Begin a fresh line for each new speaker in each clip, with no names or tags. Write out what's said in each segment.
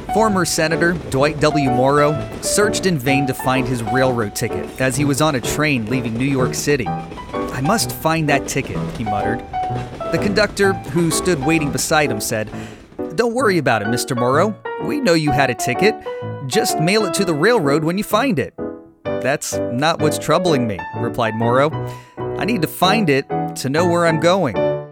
Former Senator Dwight W. Morrow searched in vain to find his railroad ticket as he was on a train leaving New York City. "I must find that ticket," he muttered. The conductor, who stood waiting beside him, said, "Don't worry about it, Mr. Morrow. We know you had a ticket. Just mail it to the railroad when you find it." "That's not what's troubling me," replied Morrow. "I need to find it to know where I'm going."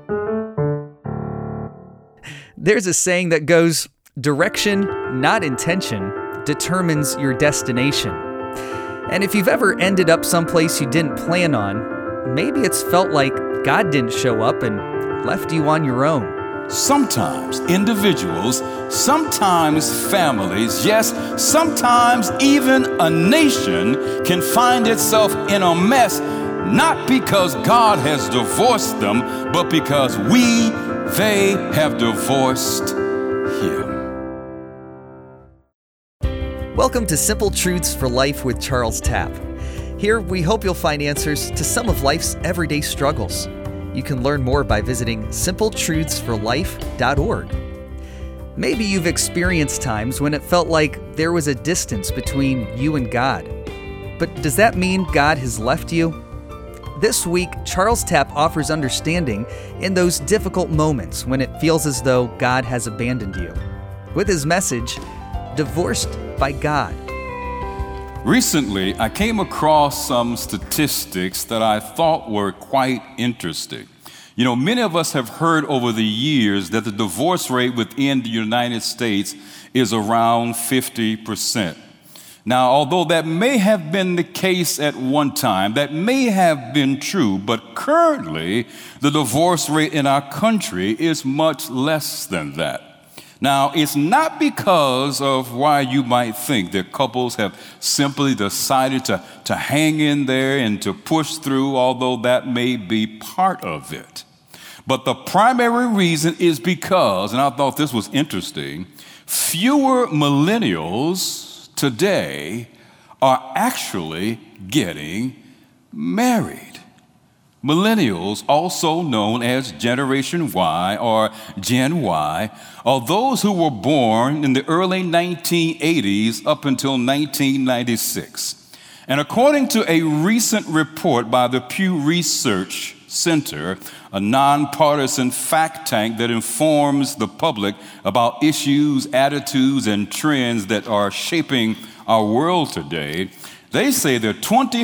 There's a saying that goes, "Direction, not intention, determines your destination." And if you've ever ended up someplace you didn't plan on, maybe it's felt like God didn't show up and left you on your own.
Sometimes individuals, sometimes families, yes, sometimes even a nation can find itself in a mess, not because God has divorced them, but because they have divorced Him.
Welcome to Simple Truths for Life with Charles Tapp. Here, we hope you'll find answers to some of life's everyday struggles. You can learn more by visiting simpletruthsforlife.org. Maybe you've experienced times when it felt like there was a distance between you and God. But does that mean God has left you? This week, Charles Tapp offers understanding in those difficult moments when it feels as though God has abandoned you. With his message, Divorced by God.
Recently, I came across some statistics that I thought were quite interesting. You know, many of us have heard over the years that the divorce rate within the United States is around 50%. Now, although that may have been the case at one time, that may have been true, but currently the divorce rate in our country is much less than that. Now, it's not because of why you might think that couples have simply decided to hang in there and to push through, although that may be part of it. But the primary reason is because, and I thought this was interesting, fewer millennials today are actually getting married. Millennials, also known as Generation Y or Gen Y, are those who were born in the early 1980s up until 1996. And according to a recent report by the Pew Research Center, a nonpartisan fact tank that informs the public about issues, attitudes, and trends that are shaping our world today, they say that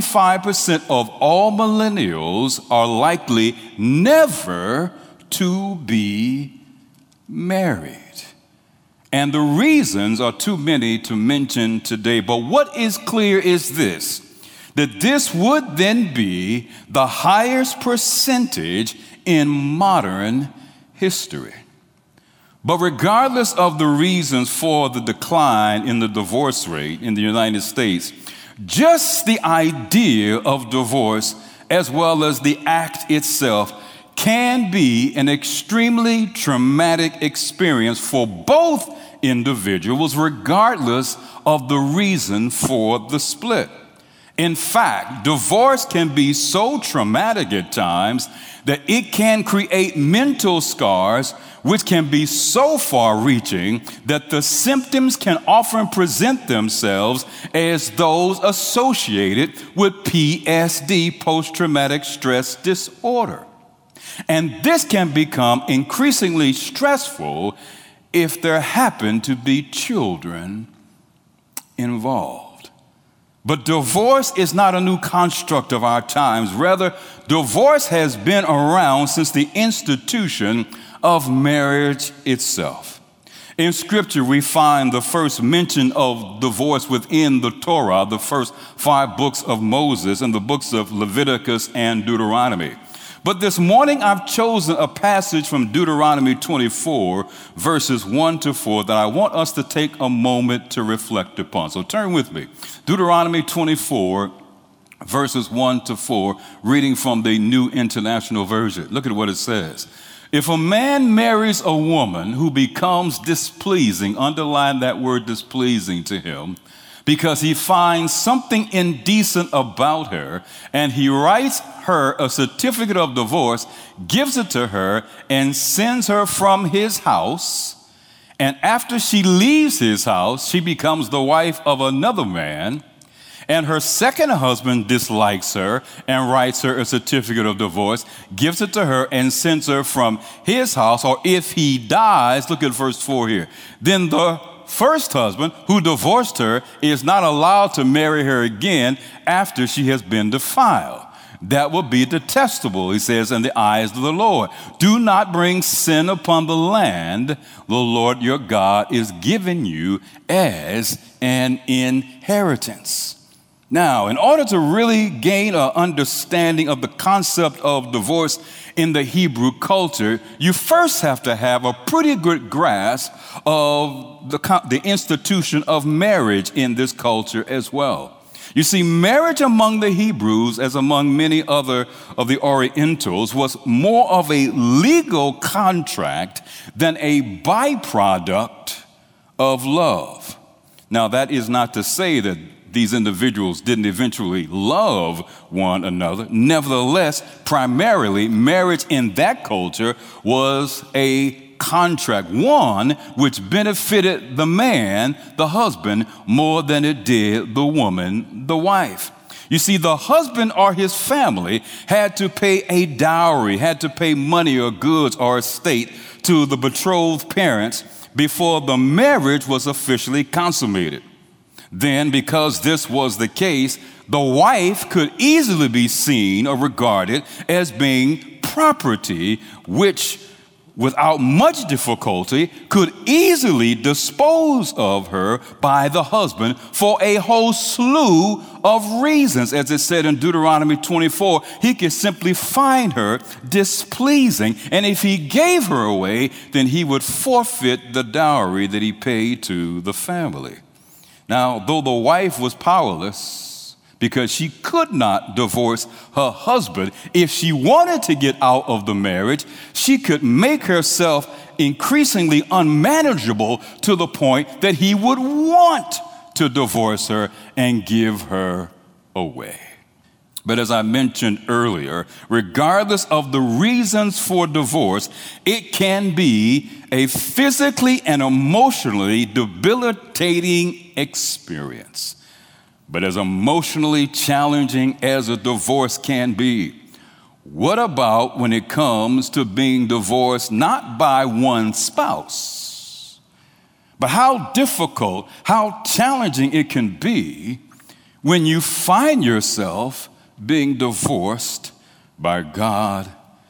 25% of all millennials are likely never to be married. And the reasons are too many to mention today. But what is clear is this, that this would then be the highest percentage in modern history. But regardless of the reasons for the decline in the divorce rate in the United States, just the idea of divorce, as well as the act itself, can be an extremely traumatic experience for both individuals, regardless of the reason for the split. In fact, divorce can be so traumatic at times that it can create mental scars which can be so far-reaching that the symptoms can often present themselves as those associated with PSD, post-traumatic stress disorder. And this can become increasingly stressful if there happen to be children involved. But divorce is not a new construct of our times. Rather, divorce has been around since the institution of marriage itself. In Scripture, we find the first mention of divorce within the Torah, the first 5 books of Moses and the books of Leviticus and Deuteronomy. But this morning, I've chosen a passage from Deuteronomy 24, verses 1 to 4, that I want us to take a moment to reflect upon. So turn with me. Deuteronomy 24, verses 1 to 4, reading from the New International Version. Look at what it says. If a man marries a woman who becomes displeasing, underline that word displeasing to him, because he finds something indecent about her, and he writes her a certificate of divorce, gives it to her, and sends her from his house, And after she leaves his house, she becomes the wife of another man. And her second husband dislikes her and writes her a certificate of divorce, gives it to her, and sends her from his house. Or if he dies, look at verse 4 here. Then the first husband, who divorced her, is not allowed to marry her again after she has been defiled. That will be detestable, he says, in the eyes of the Lord. Do not bring sin upon the land the Lord your God is giving you as an inheritance. Now, in order to really gain an understanding of the concept of divorce in the Hebrew culture, you first have to have a pretty good grasp of the institution of marriage in this culture as well. You see, marriage among the Hebrews, as among many other of the Orientals, was more of a legal contract than a byproduct of love. Now, that is not to say that these individuals didn't eventually love one another. Nevertheless, primarily, marriage in that culture was a contract, one which benefited the man, the husband, more than it did the woman, the wife. You see, the husband or his family had to pay a dowry, had to pay money or goods or estate to the betrothed parents before the marriage was officially consummated. Then, because this was the case, the wife could easily be seen or regarded as being property, which, without much difficulty, could easily dispose of her by the husband for a whole slew of reasons. As it said in Deuteronomy 24, he could simply find her displeasing, and if he gave her away, then he would forfeit the dowry that he paid to the family. Now, though the wife was powerless because she could not divorce her husband, if she wanted to get out of the marriage, she could make herself increasingly unmanageable to the point that he would want to divorce her and give her away. But as I mentioned earlier, regardless of the reasons for divorce, it can be a physically and emotionally debilitating experience. But as emotionally challenging as a divorce can be, what about when it comes to being divorced not by one spouse, but how difficult, how challenging it can be when you find yourself being divorced by God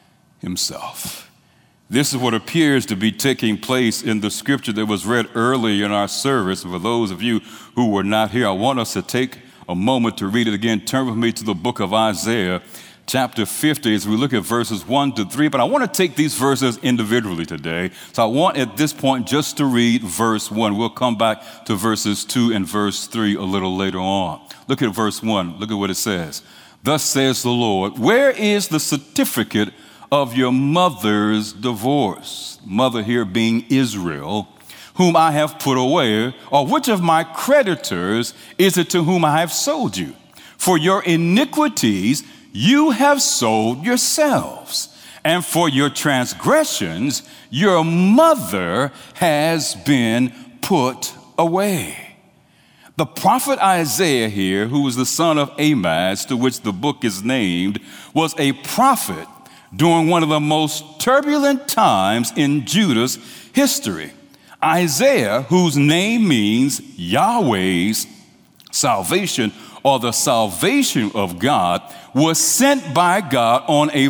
himself. This is what appears to be taking place in the scripture that was read earlier in our service. For those of you who were not here, I want us to take a moment to read it again. Turn with me to the book of Isaiah, chapter 50, as we look at verses 1 to 3. But I want to take these verses individually today. So I want at this point just to read verse 1. We'll come back to verses 2 and verse 3 a little later on. Look at verse 1. Look at what it says. Thus says the Lord, where is the certificate of your mother's divorce? Mother here being Israel, whom I have put away, or which of my creditors is it to whom I have sold you? For your iniquities you have sold yourselves, and for your transgressions your mother has been put away. The prophet Isaiah here, who was the son of Amoz, to which the book is named, was a prophet during one of the most turbulent times in Judah's history. Isaiah, whose name means Yahweh's salvation or the salvation of God, was sent by God on a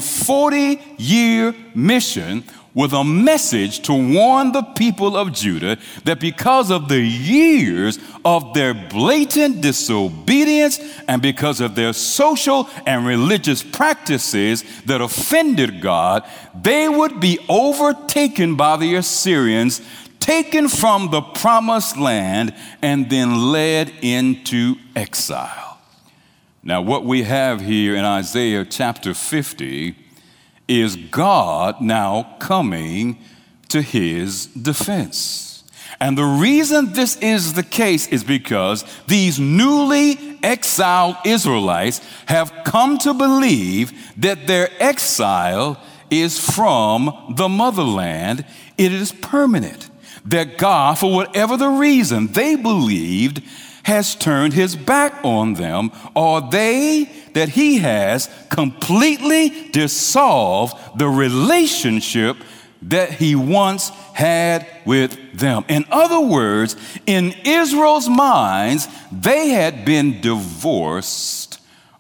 40-year mission with a message to warn the people of Judah that because of the years of their blatant disobedience and because of their social and religious practices that offended God, they would be overtaken by the Assyrians, taken from the promised land, and then led into exile. Now, what we have here in Isaiah chapter 50 is God now coming to his defense. And the reason this is the case is because these newly exiled Israelites have come to believe that their exile is from the motherland. It is permanent. that God, for whatever the reason they believed, has turned his back on them, or that he has completely dissolved the relationship that he once had with them. In other words, in Israel's minds, they had been divorced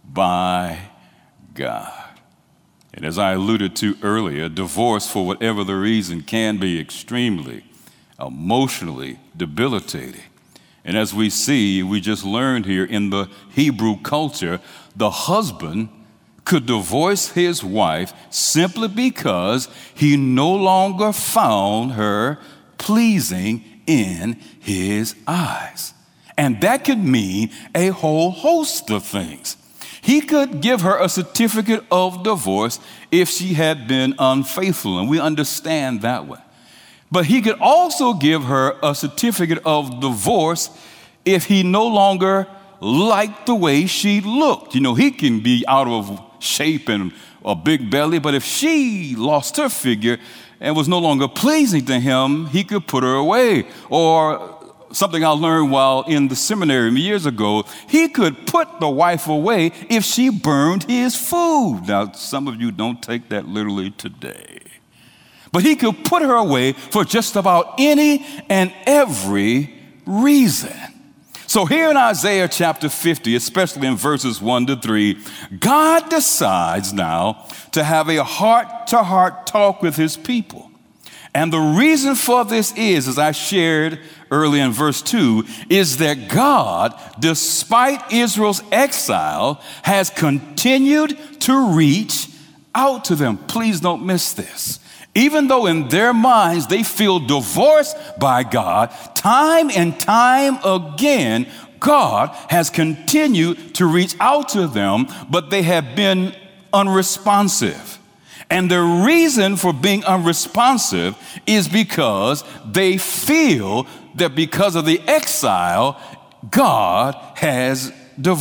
by God. And as I alluded to earlier, divorce, for whatever the reason, can be extremely emotionally debilitating. And as we see, we just learned here in the Hebrew culture, the husband could divorce his wife simply because he no longer found her pleasing in his eyes. And that could mean a whole host of things. He could give her a certificate of divorce if she had been unfaithful, and we understand that one. But he could also give her a certificate of divorce if he no longer liked the way she looked. You know, he can be out of shape and a big belly, but if she lost her figure and was no longer pleasing to him, he could put her away. Or something I learned while in the seminary years ago, he could put the wife away if she burned his food. Now, some of you don't take that literally today. But he could put her away for just about any and every reason. So here in Isaiah chapter 50, especially in verses 1-3, God decides now to have a heart-to-heart talk with his people. And the reason for this is, as I shared early in verse 2, is that God, despite Israel's exile, has continued to reach out to them. Please don't miss this. Even though in their minds they feel divorced by God, time and time again, God has continued to reach out to them, but they have been unresponsive. And the reason for being unresponsive is because they feel that because of the exile, God has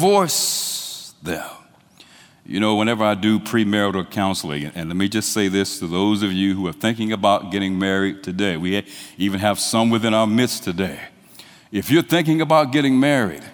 divorced them. You know, whenever I do premarital counseling, and let me just say this to those of you who are thinking about getting married today, we even have some within our midst today. If you're thinking about getting married,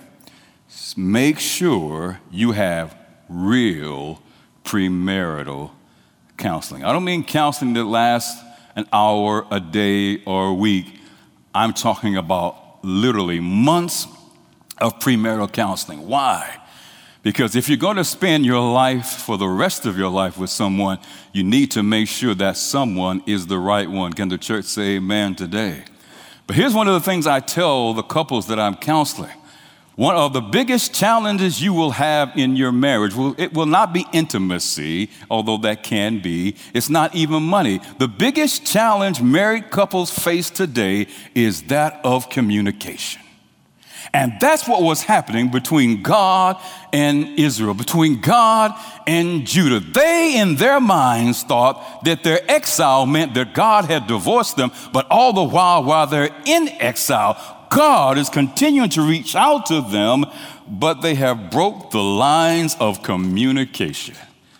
make sure you have real premarital counseling. I don't mean counseling that lasts an hour, a day, or a week. I'm talking about literally months of premarital counseling. Why? Because if you're going to spend your life for the rest of your life with someone, you need to make sure that someone is the right one. Can the church say amen today? But here's one of the things I tell the couples that I'm counseling. One of the biggest challenges you will have in your marriage, it will not be intimacy, although that can be. It's not even money. The biggest challenge married couples face today is that of communication. And that's what was happening between God and Israel, between God and Judah. They, in their minds, thought that their exile meant that God had divorced them, but all the while they're in exile, God is continuing to reach out to them, but they have broke the lines of communication.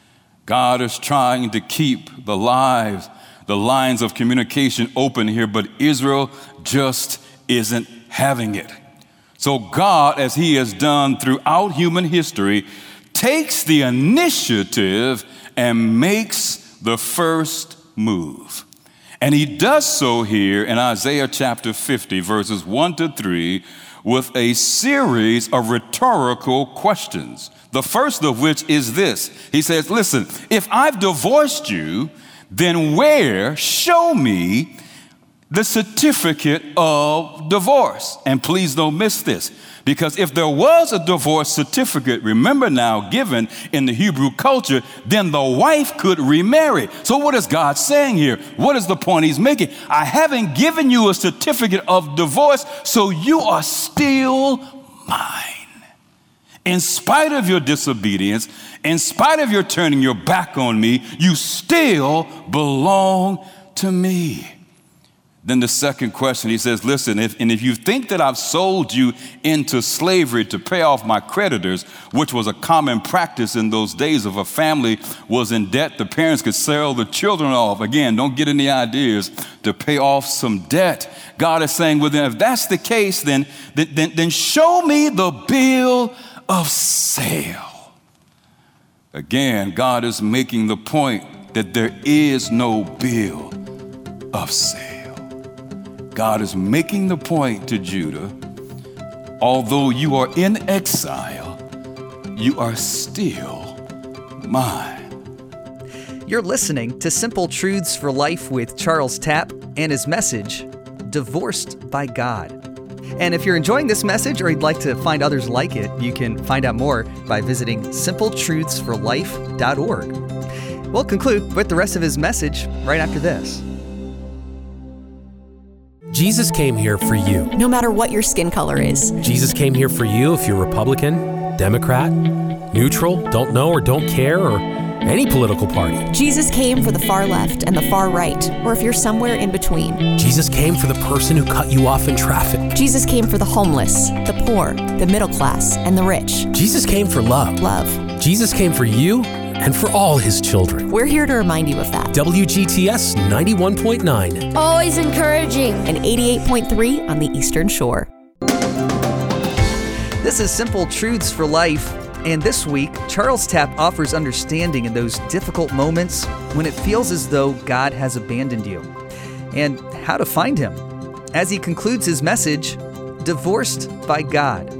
God is trying to keep the lines of communication open here, but Israel just isn't having it. So God, as he has done throughout human history, takes the initiative and makes the first move. And he does so here in Isaiah chapter 50, verses 1-3, with a series of rhetorical questions. The first of which is this. He says, listen, if I've divorced you, then show me the certificate of divorce. And please don't miss this, because if there was a divorce certificate, remember now, given in the Hebrew culture, then the wife could remarry. So what is God saying here? What is the point he's making? I haven't given you a certificate of divorce, so you are still mine. In spite of your disobedience, in spite of your turning your back on me, you still belong to me. Then the second question, he says, listen, if you think that I've sold you into slavery to pay off my creditors, which was a common practice in those days, if a family was in debt, the parents could sell the children off. Again, don't get any ideas, to pay off some debt. God is saying, well, then if that's the case, then show me the bill of sale. Again, God is making the point that there is no bill of sale. God is making the point to Judah, although you are in exile, you are still mine.
You're listening to Simple Truths for Life with Charles Tapp and his message, Divorced by God. And if you're enjoying this message or you'd like to find others like it, you can find out more by visiting simpletruthsforlife.org. We'll conclude with the rest of his message right after this.
Jesus came here for you.
No matter what your skin color is.
Jesus came here for you if you're Republican, Democrat, neutral, don't know or don't care, or any political party.
Jesus came for the far left and the far right, or if you're somewhere in between.
Jesus came for the person who cut you off in traffic.
Jesus came for the homeless, the poor, the middle class, and the rich.
Jesus came for love.
Love.
Jesus came for you and for all his children.
We're here to remind you of that.
WGTS 91.9.
Always encouraging.
And 88.3 on the Eastern Shore.
This is Simple Truths for Life, and this week, Charles Tapp offers understanding in those difficult moments when it feels as though God has abandoned you, and how to find him, as he concludes his message, Divorced by God.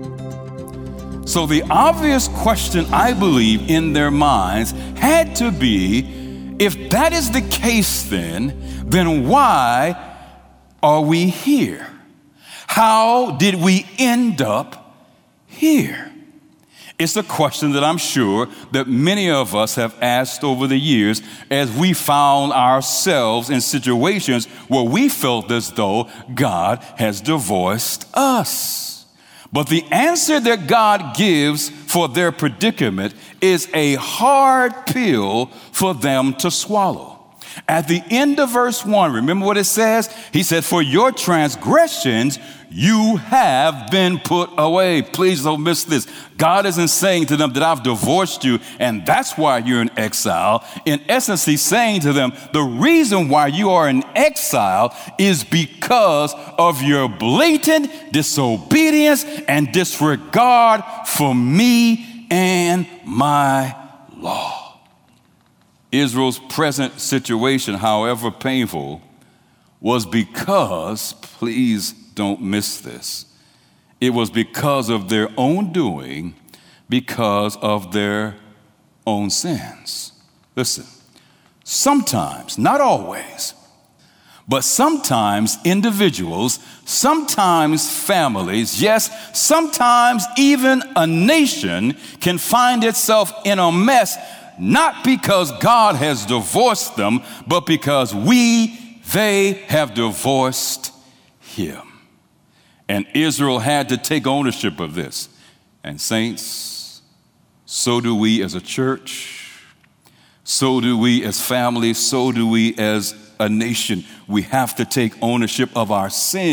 So the obvious question, I believe, in their minds had to be, if that is the case then why are we here? How did we end up here? It's a question that I'm sure that many of us have asked over the years as we found ourselves in situations where we felt as though God has divorced us. But the answer that God gives for their predicament is a hard pill for them to swallow. At the end of verse 1, remember what it says? He said, for your transgressions, you have been put away. Please don't miss this. God isn't saying to them that I've divorced you and that's why you're in exile. In essence, he's saying to them, the reason why you are in exile is because of your blatant disobedience and disregard for me and my law. Israel's present situation, however painful, was because, please don't miss this, it was because of their own doing, because of their own sins. Listen, sometimes, not always, but sometimes individuals, sometimes families, yes, sometimes even a nation can find itself in a mess, not because God has divorced them, but because they have divorced him. And Israel had to take ownership of this. And saints, so do we as a church, so do we as families, so do we as a nation. We have to take ownership of our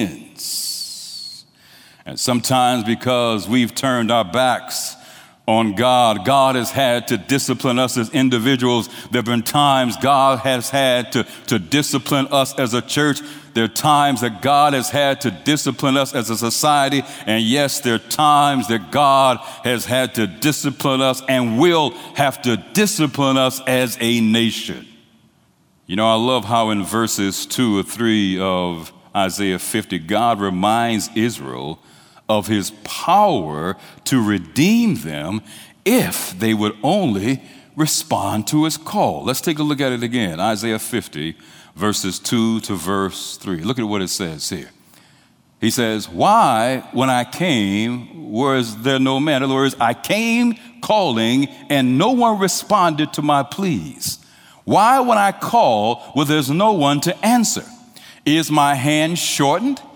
sins. And sometimes because we've turned our backs on God, God has had to discipline us as individuals. There have been times God has had to discipline us as a church. There are times that God has had to discipline us as a society. And yes, there are times that God has had to discipline us and will have to discipline us as a nation. You know, I love how in verses 2 or 3 of Isaiah 50, God reminds Israel of his power to redeem them if they would only respond to his call. Let's take a look at it again. Isaiah 50, verses 2 to verse 3. Look at what it says here. He says, why, when I came, was there no man? In other words, I came calling and no one responded to my pleas. Why, when I call, well, there's no one to answer? Is my hand shortened?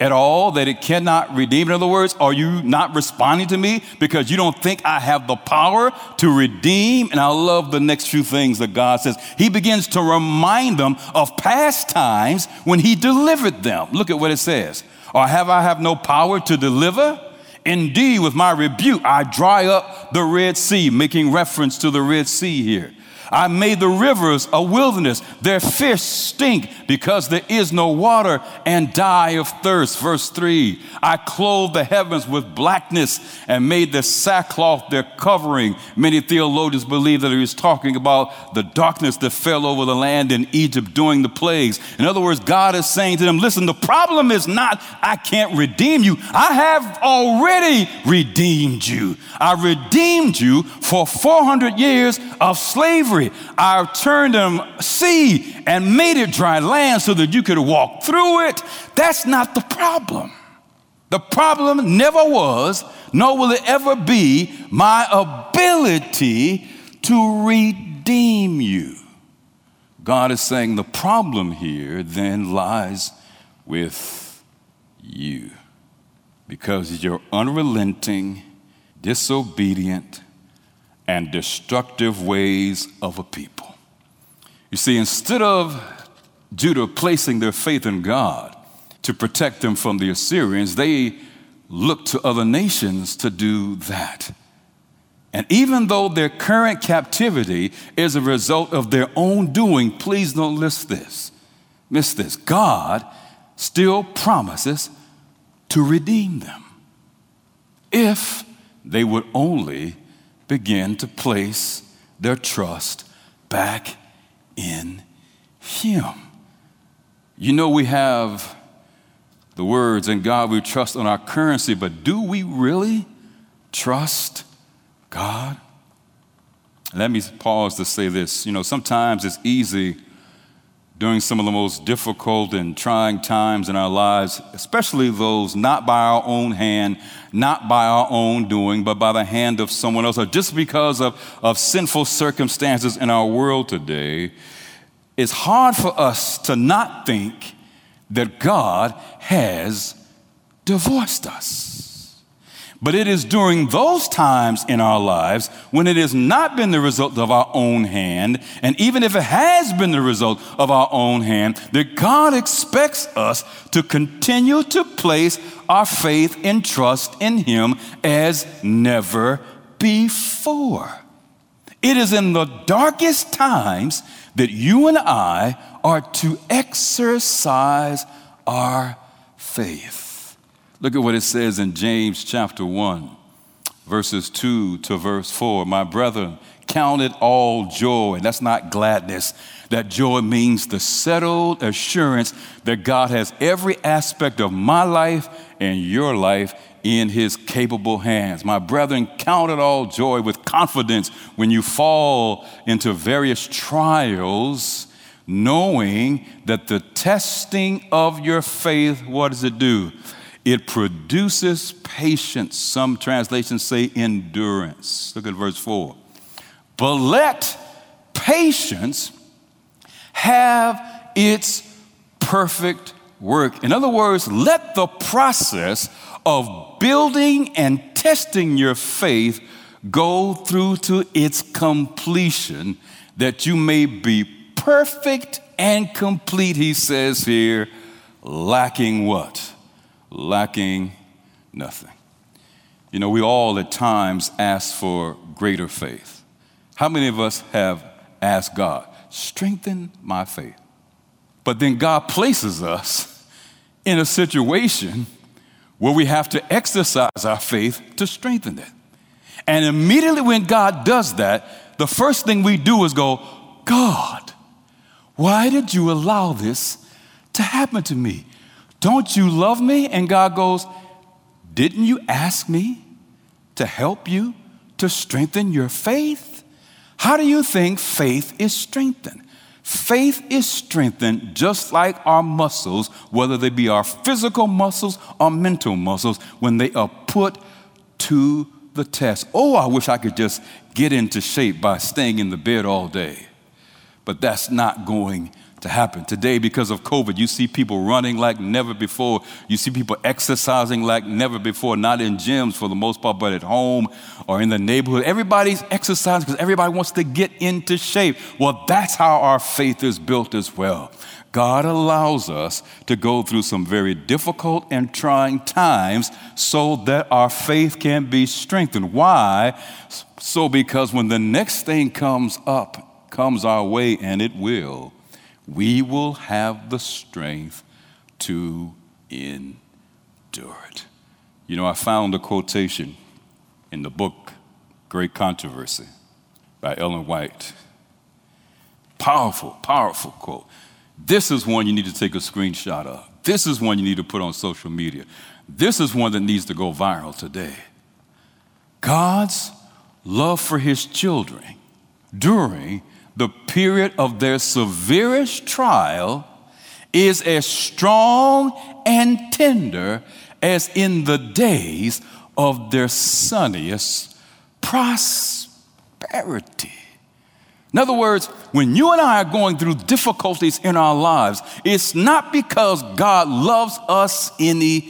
at all that it cannot redeem? In other words, are you not responding to me because you don't think I have the power to redeem? And I love the next few things that God says. He begins to remind them of past times when he delivered them. Look at what it says. Or have I have no power to deliver? Indeed, with my rebuke, I dry up the Red Sea, making reference to the Red Sea here. I made the rivers a wilderness. Their fish stink because there is no water and die of thirst. Verse 3, I clothed the heavens with blackness and made the sackcloth their covering. Many theologians believe that he was talking about the darkness that fell over the land in Egypt during the plagues. In other words, God is saying to them, listen, the problem is not I can't redeem you. I have already redeemed you. I redeemed you for 400 years of slavery. I turned them sea and made it dry land so that you could walk through it. That's not the problem. The problem never was, nor will it ever be, my ability to redeem you. God is saying the problem here then lies with you because you're unrelenting, disobedient, and destructive ways of a people. You see, instead of Judah placing their faith in God to protect them from the Assyrians, they looked to other nations to do that. And even though their current captivity is a result of their own doing, please don't miss this. God still promises to redeem them if they would only begin to place their trust back in him. You know, we have the words, "In God we trust," on our currency, but do we really trust God? Let me pause to say this. You know, sometimes it's easy during some of the most difficult and trying times in our lives, especially those not by our own hand, not by our own doing, but by the hand of someone else, or just because of sinful circumstances in our world today, it's hard for us to not think that God has divorced us. But it is during those times in our lives when it has not been the result of our own hand, and even if it has been the result of our own hand, that God expects us to continue to place our faith and trust in him as never before. It is in the darkest times that you and I are to exercise our faith. Look at what it says in James chapter 1, verses 2 to verse 4. My brethren, count it all joy. That's not gladness. That joy means the settled assurance that God has every aspect of my life and your life in his capable hands. My brethren, count it all joy with confidence when you fall into various trials, knowing that the testing of your faith, what does it do? It produces patience. Some translations say endurance. Look at verse 4. But let patience have its perfect work. In other words, let the process of building and testing your faith go through to its completion, that you may be perfect and complete, he says here, lacking what? Lacking nothing. You know, we all at times ask for greater faith. How many of us have asked God, strengthen my faith? But then God places us in a situation where we have to exercise our faith to strengthen it. And immediately when God does that, the first thing we do is go, God, why did you allow this to happen to me? Don't you love me? And God goes, didn't you ask me to help you to strengthen your faith? How do you think faith is strengthened? Faith is strengthened just like our muscles, whether they be our physical muscles or mental muscles, when they are put to the test. Oh, I wish I could just get into shape by staying in the bed all day. But that's not going to happen. Today, because of COVID, you see people running like never before. You see people exercising like never before, not in gyms for the most part, but at home or in the neighborhood. Everybody's exercising because everybody wants to get into shape. Well, that's how our faith is built as well. God allows us to go through some very difficult and trying times so that our faith can be strengthened. Why? So because when the next thing comes our way, and it will, we will have the strength to endure it. You know, I found a quotation in the book, Great Controversy, by Ellen White. Powerful, powerful quote. This is one you need to take a screenshot of. This is one you need to put on social media. This is one that needs to go viral today. God's love for his children during the period of their severest trial is as strong and tender as in the days of their sunniest prosperity. In other words, when you and I are going through difficulties in our lives, it's not because God loves us any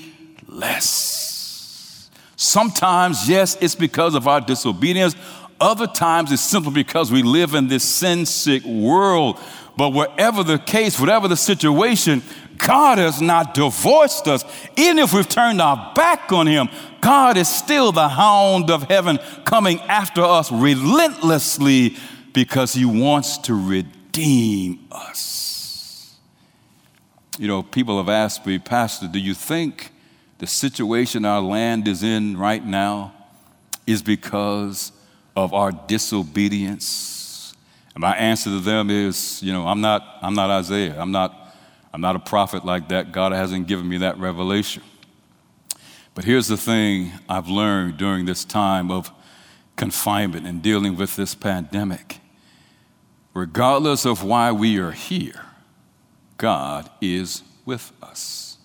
less. Sometimes, yes, it's because of our disobedience. Other times, it's simply because we live in this sin-sick world. But whatever the case, whatever the situation, God has not divorced us. Even if we've turned our back on him, God is still the hound of heaven coming after us relentlessly because he wants to redeem us. You know, people have asked me, Pastor, do you think the situation our land is in right now is because of our disobedience? And my answer to them is, you know, I'm not Isaiah. I'm not a prophet like that. God hasn't given me that revelation. But here's the thing I've learned during this time of confinement and dealing with this pandemic. Regardless of why we are here, God is with us.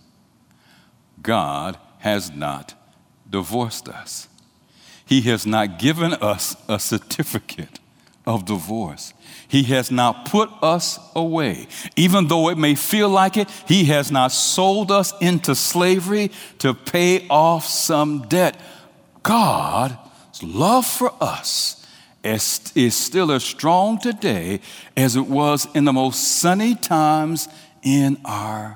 God has not divorced us. He has not given us a certificate of divorce. He has not put us away. Even though it may feel like it, he has not sold us into slavery to pay off some debt. God's love for us is still as strong today as it was in the most sunny times in our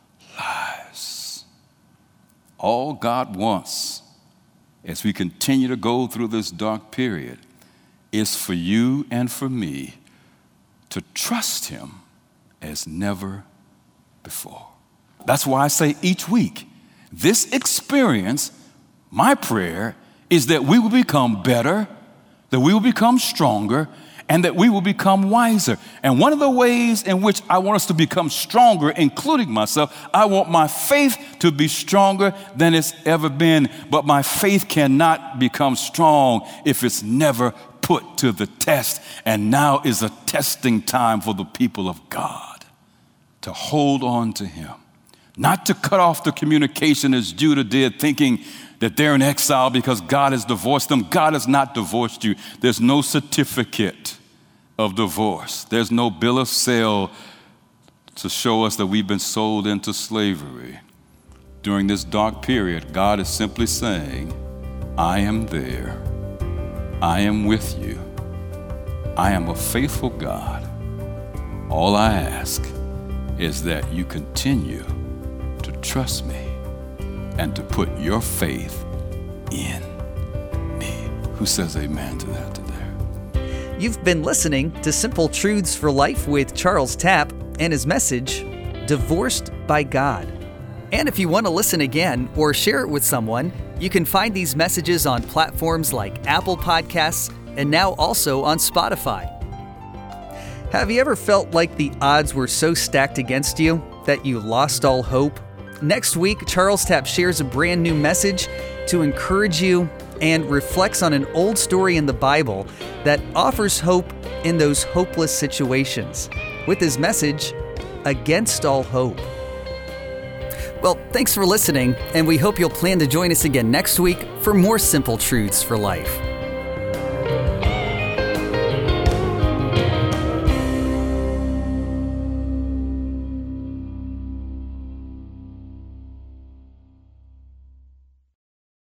lives. All God wants as we continue to go through this dark period is for you and for me to trust him as never before. That's why I say each week, this experience, my prayer is that we will become better, that we will become stronger, and that we will become wiser. And one of the ways in which I want us to become stronger, including myself, I want my faith to be stronger than it's ever been. But my faith cannot become strong if it's never put to the test. And now is a testing time for the people of God to hold on to him, not to cut off the communication as Judah did, thinking that they're in exile because God has divorced them. God has not divorced you. There's no certificate of divorce. There's no bill of sale to show us that we've been sold into slavery. During this dark period, God is simply saying, I am there. I am with you. I am a faithful God. All I ask is that you continue to trust me and to put your faith in me. Who says amen to that today?
You've been listening to Simple Truths for Life with Charles Tapp and his message, Divorced by God. And if you want to listen again or share it with someone, you can find these messages on platforms like Apple Podcasts and now also on Spotify. Have you ever felt like the odds were so stacked against you that you lost all hope? Next week, Charles Tapp shares a brand new message to encourage you and reflects on an old story in the Bible that offers hope in those hopeless situations with his message, Against All Hope. Well, thanks for listening, and we hope you'll plan to join us again next week for more Simple Truths for Life.